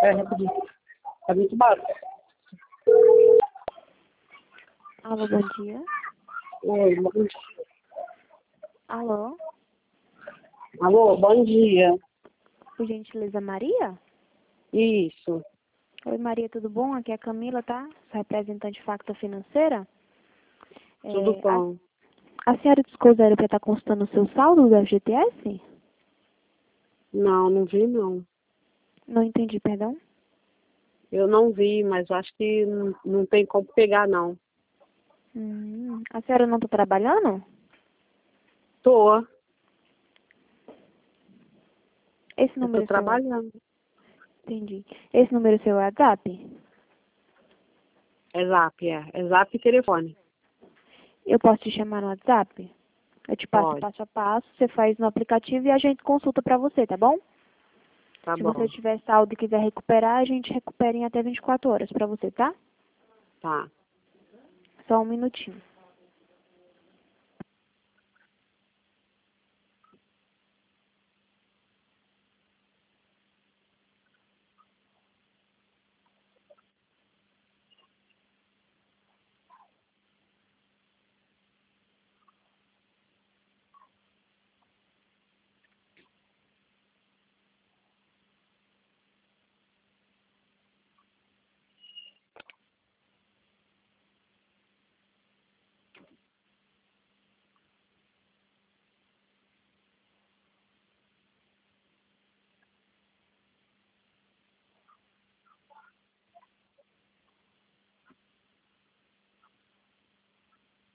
É, rapidinho. Tá muito barulho. Alô, bom dia. Oi, bom dia. Alô, Alô, bom dia. por gentileza, Maria? Isso. Oi, Maria, tudo bom? Aqui é a Camila, tá? Sou representante Facta Financeira. Tudo É, bom? a senhora desconsidera para estar consultando o seu saldo do FGTS? Não, não vi não. Não entendi, perdão. Eu não vi, mas acho que não tem como pegar não. A senhora não está trabalhando? Tô. Esse Eu tô número é seu? trabalhando. Entendi. Esse número é seu WhatsApp? É zap, é. É zap e telefone. Eu posso te chamar no WhatsApp? Eu te passo Pode. passo a passo, você faz no aplicativo e a gente consulta para você, tá bom? Tá Se você bom. tiver saldo e quiser recuperar, a gente recupera em até 24 horas para você, tá? Tá. Só um minutinho.